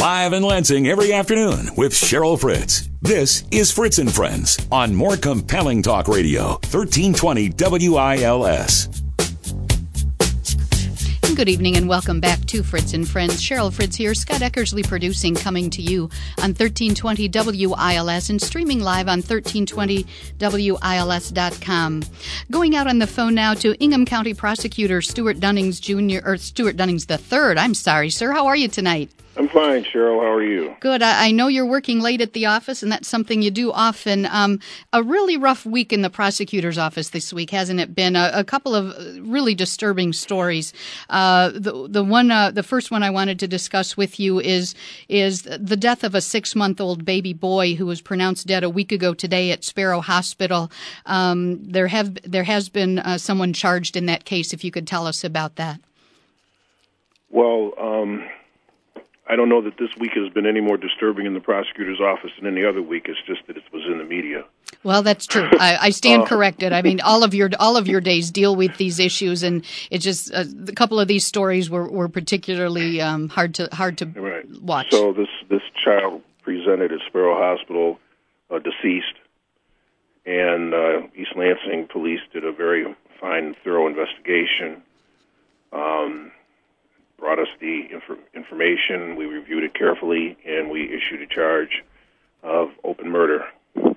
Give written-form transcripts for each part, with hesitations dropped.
Live in Lansing every afternoon with Cheryl Fritz. This is Fritz and Friends on More Compelling Talk Radio, 1320 WILS. Good evening and welcome back to Fritz and Friends. Cheryl Fritz here, Scott Eckersley producing, coming to you on 1320 WILS and streaming live on 1320WILS.com. Going out on the phone now to Ingham County Prosecutor Stuart Dunnings Jr., or Stuart Dunnings III. I'm sorry, sir. How are you tonight? I'm fine, Cheryl. How are you? Good. I know you're working late at the office, and that's something you do often. A really rough week in the prosecutor's office this week, hasn't it been? A couple of really disturbing stories. The first one I wanted to discuss with you is the death of a 6-month-old baby boy who was pronounced dead a week ago today at Sparrow Hospital. There has been someone charged in that case. If you could tell us about that. Well, I don't know that this week has been any more disturbing in the prosecutor's office than any other week. It's just that it was in the media. Well, that's true. I stand corrected. I mean, all of your days deal with these issues, and it's just a couple of these stories were particularly hard to right. watch. So this child presented at Sparrow Hospital deceased, and East Lansing police did a very fine, thorough investigation. Brought us the information, we reviewed it carefully, and we issued a charge of open murder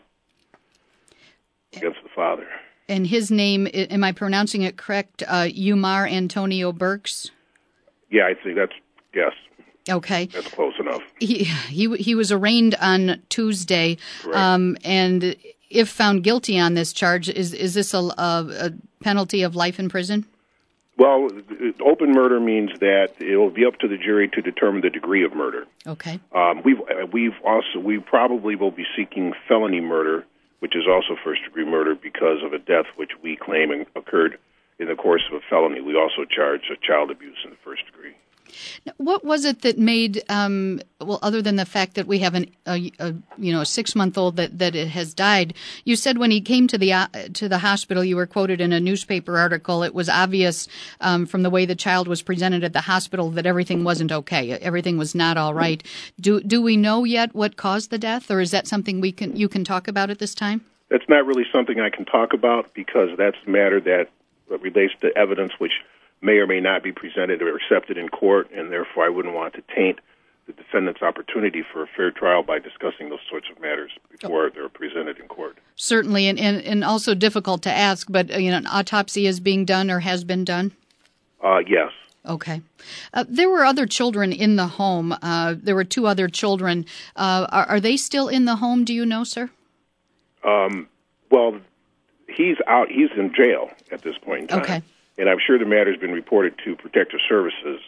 against the father. And his name, am I pronouncing it correct, Umar Antonio Burks? Yeah, I think yes. Okay. That's close enough. He was arraigned on Tuesday, and if found guilty on this charge, is this a penalty of life in prison? Well, open murder means that it will be up to the jury to determine the degree of murder. Okay. We probably will be seeking felony murder, which is also first-degree murder, because of a death which we claim occurred in the course of a felony. We also charge child abuse in the first degree. Now, what was it that made, other than the fact that we have a 6-month-old that it has died, you said when he came to the hospital, you were quoted in a newspaper article, it was obvious from the way the child was presented at the hospital that everything wasn't okay, everything was not all right. Do we know yet what caused the death, or is that something you can talk about at this time? That's not really something I can talk about, because that's a matter that relates to evidence which may or may not be presented or accepted in court, and therefore I wouldn't want to taint the defendant's opportunity for a fair trial by discussing those sorts of matters before they're presented in court. Certainly, and also difficult to ask, but an autopsy is being done or has been done? Yes. Okay. There were other children in the home. There were 2 other children. Are they still in the home, do you know, sir? Well, he's out. He's in jail at this point in time. Okay. And I'm sure the matter's been reported to Protective Services.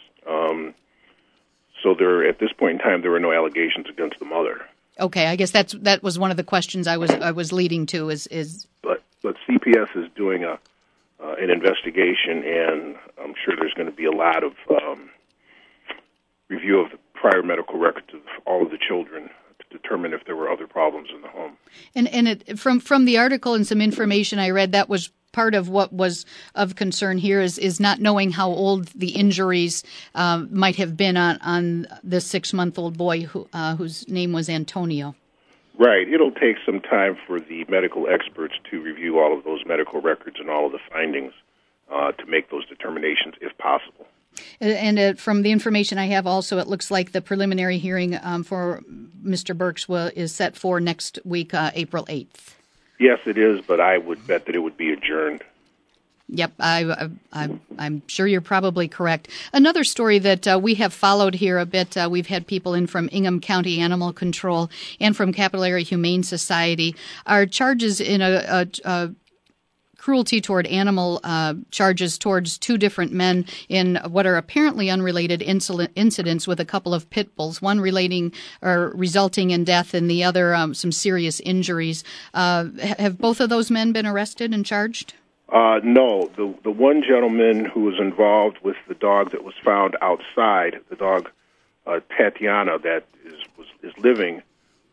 So at this point in time, there were no allegations against the mother. Okay, I guess that was one of the questions I was leading to. But CPS is doing an investigation, and I'm sure there's going to be a lot of review of the prior medical records of all of the children to determine if there were other problems in the home. And from the article and some information I read, that was part of what was of concern here is not knowing how old the injuries might have been on this 6-month-old boy whose name was Antonio. Right. It'll take some time for the medical experts to review all of those medical records and all of the findings to make those determinations, if possible. And from the information I have also, it looks like the preliminary hearing for Mr. Burks is set for next week, April 8th. Yes, it is, but I would bet that it would be adjourned. Yep, I'm sure you're probably correct. Another story that we have followed here a bit, we've had people in from Ingham County Animal Control and from Capital Area Humane Society, are charges in a cruelty toward animal charges towards 2 different men in what are apparently unrelated incidents with a couple of pit bulls, one relating or resulting in death and the other some serious injuries. Have both of those men been arrested and charged? No. The one gentleman who was involved with the dog that was found outside, the dog Tatiana that is living,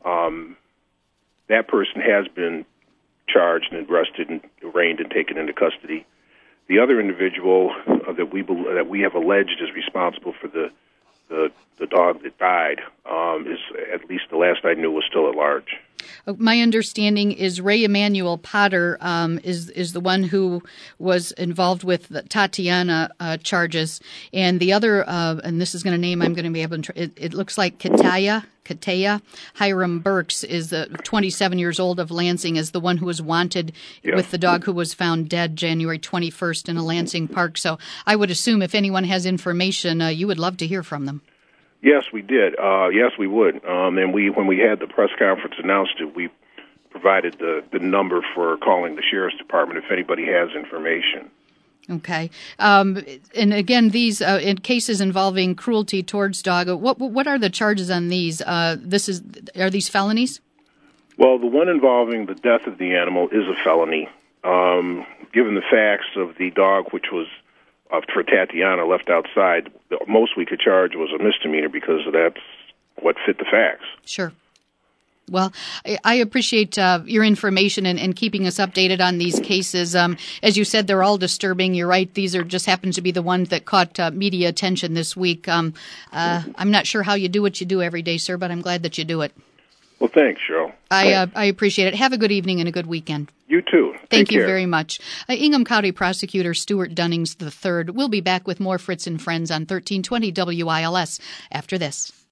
that person has been charged and arrested and arraigned and taken into custody. The other individual that we have alleged is responsible for the dog that died is, at least the last I knew, was still at large. My understanding is Ray Emanuel Potter is the one who was involved with the Tatiana charges, and the other, and this is going to name I'm going to be able to. It looks like Kataya Hiram Burks is 27 years old of Lansing, is the one who was wanted with the dog who was found dead January 21st in a Lansing park. So I would assume if anyone has information, you would love to hear from them. Yes, we did. Yes, we would. And when we had the press conference announced it, we provided the number for calling the Sheriff's Department if anybody has information. Okay. And again, these in cases involving cruelty towards dog, what are the charges on these? Are these felonies? Well, the one involving the death of the animal is a felony. Given the facts of the dog, which was for Tatiana left outside, the most we could charge was a misdemeanor because that's what fit the facts. Sure. Well, I appreciate your information and keeping us updated on these cases. As you said, they're all disturbing. You're right. These are just happen to be the ones that caught media attention this week. I'm not sure how you do what you do every day, sir, but I'm glad that you do it. Well, thanks, Cheryl. I appreciate it. Have a good evening and a good weekend. You too. Thank you very much. Ingham County Prosecutor Stuart Dunnings III will be back with more Fritz and Friends on 1320 WILS after this.